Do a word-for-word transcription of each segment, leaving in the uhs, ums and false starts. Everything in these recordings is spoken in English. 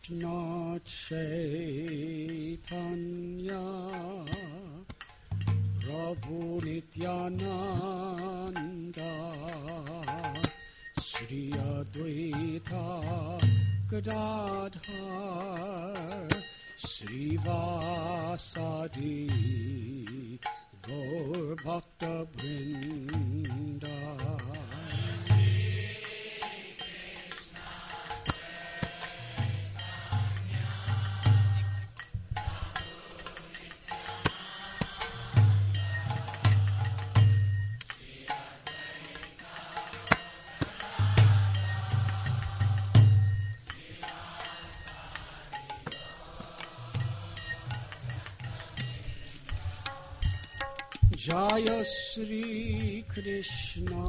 Krishna Chaitanya Prabhu Nityananda Sri Advaita Gadadhar Srivasadi Gaur Bhakta Vrinda Jaya Sri Krishna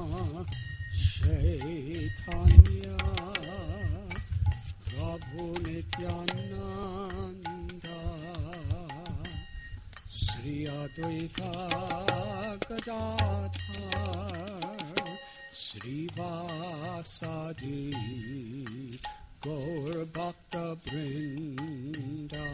Chaitanya Prabhu Nityananda Sri Advaita Gadadhar Srivasadi Gaur Bhakta Vrinda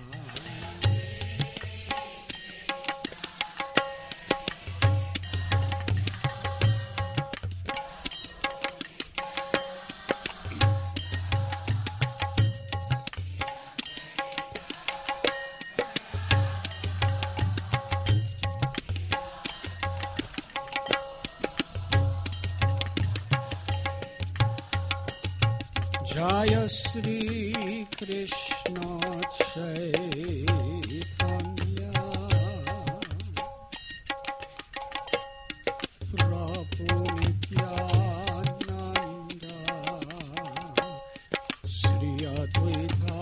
Jaya Sri Krishna Chaitanya Prabhu Nityananda Sri Advaita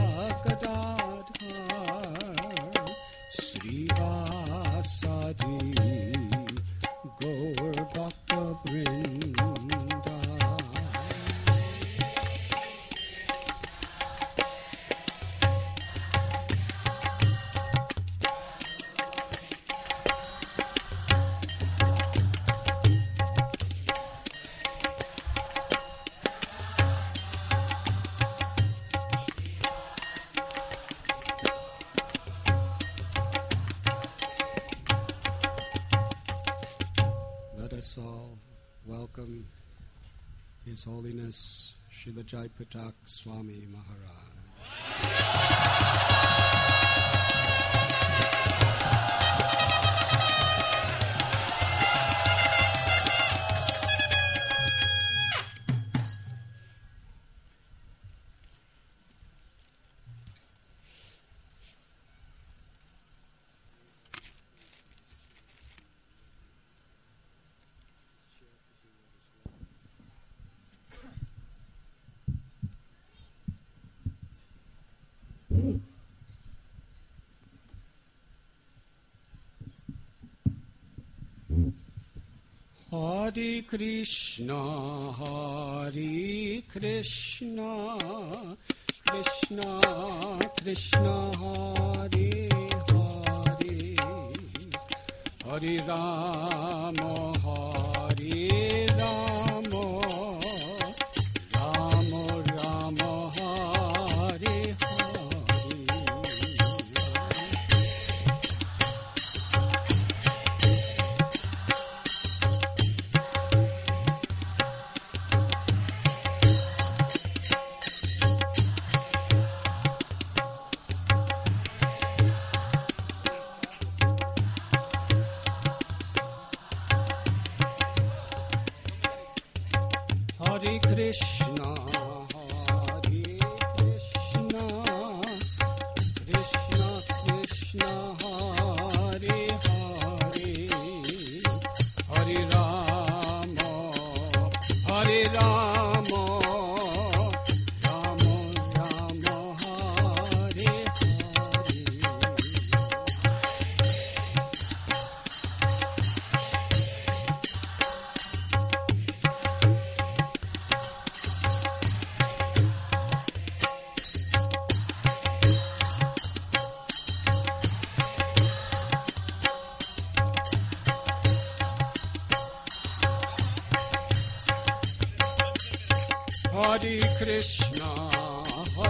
Gadadhar Srivasadi Gaur Bhakta Vrinda His Holiness Srila Jaipatak Swami Maharaj. Hare Krishna, Hare Krishna, Krishna Krishna, Hare Hare, Hare Rama, Hare Rama, Rama Rama, Hare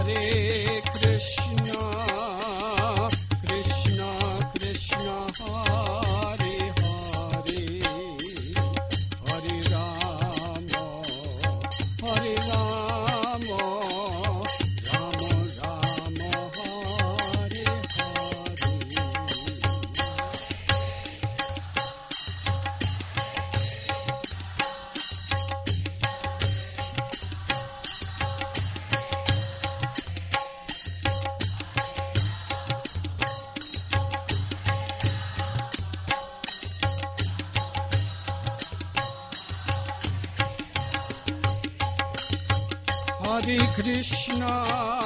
Krishna, Krishna Krishna, Hare Hare, Hare Rama, Hare Rama, Rama Rama, Hare Hare. Hare Krishna,